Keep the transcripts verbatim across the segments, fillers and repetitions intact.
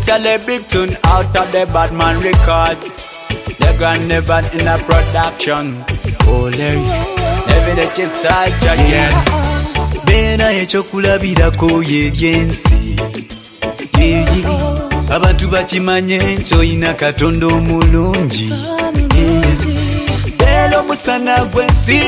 This is the big tune out of the Badman Records. They gone never in a production. Ole, every day you search again. Bena echokulabirako yebyensi. Yeyi, abantu bakimanye nchoina Katonda omulungi. Lelo musana gwensi.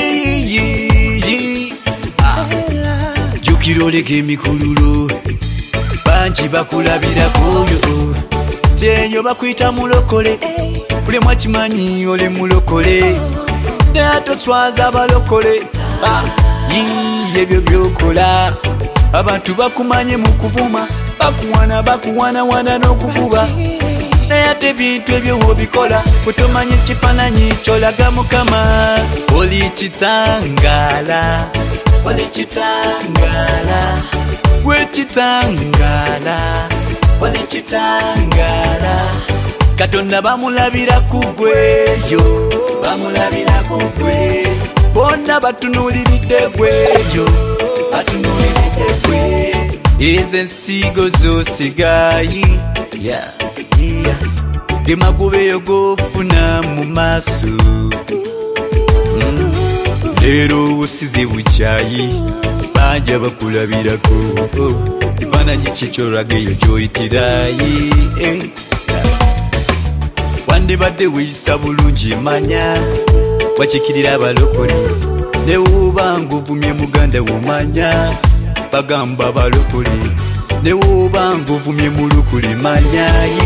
Jukira oleka emikululu. Bangi bakulabirako yo. Teyo bakwita mulokole. Buli mwakimanyi ole mulokole. Nato twaza balokole. Yiye ebyo byokola. Abantu bakumanye mu kuvuma. Bakuwana bakuwana wana n'okukuba. Naye ate bintu ebyo wobikola kutomanyi kifananyi kyolaga Mukama. Oli kitangala. Oli kitangala. Gwe kitangala. Oli kitangala. Katonda bamulabira kugweyo. Bamulabira kugwe. Bonna batunuuliridde gweyo. Batunuuliridde gwe. Ezensigo z'osigayi. Yeah. Yeah. Gemagobeyo gofuna mu maaso. Mm. Leero busize bukyayi. Banja bakulabirako. Ekifaananyi kikyolageyo gy'oyitirayi. Eh. Wandibadde weyisa bulungi manya. Wakikirira abalokole. Ne woba ng'ovumye muganda womanya. Bagamba balokole. Ne woba ng'ovumye mulukule manyayi.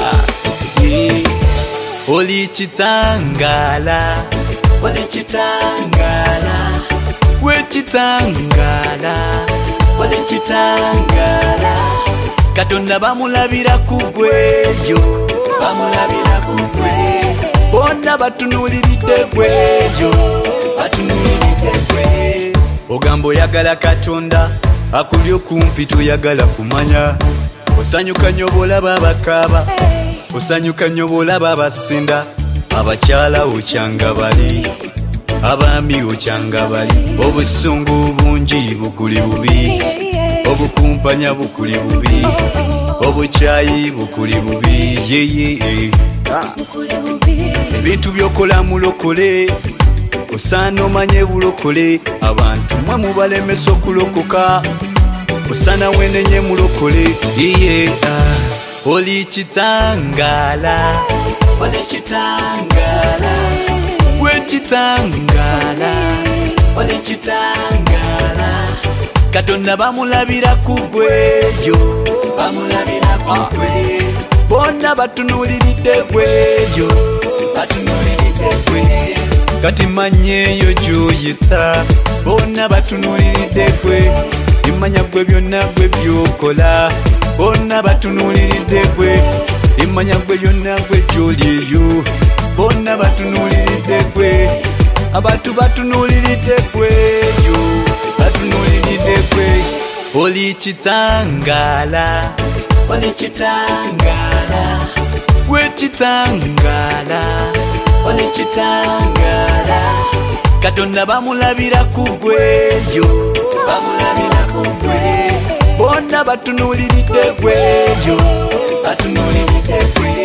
Oli kitangala. Oli kitangala. Gwe kitangala. Oli kitangala. Katonda bamulabira kugweyo. Bamulabira kugwe. Bonna batunuuliridde gweyo. Batunuuliridde gwe. Ogamba oyagala Katonda. Akuli okumpi toyagala kumanya. Osanyuka nnyo bw'olaba abakaaba. Osanyuka nnyo bw'olaba abasinda. Abakyala okyanga bali. Abaami okyanga bali. Obusungu bungi bukuli bubi. Obukumpanya bukuli bubi. Obukyayi bukuli bubi. Yeye. Ebintu byokola mulokole. Osaana omanye bulokole. Abantu mwe mubalemesa okulokoka. Osaana wenenye mulokole. Yeye. Oli kitangala. Oli kitangala. Gwe kitangala. Oli kitangala. Katonda bamulabira kugweyo. Bamulabira kugwe. Bonna batunuuliridde gweyo. Batunuuliridde gwe. Kati manyeeyo gy'oyita. Bonna batunuuliridde gwe. Imanya gwe byonna gwe byokola. Bonna batunuuliridde gwe. Imanya gwe byonna gwe gy'olyeyo. Bonna batunuuliridde gwe. Abantu batunuuliridde gweyo. Batunuuliridde gwe. Oli kitangala. Oli kitangala. Gwe kitangala. Oli kitangala. Katonda bamulabira kugweyo. Bamulabira kugwe. Bonna batunuuliridde gweyo. Batunuuliridde gwe.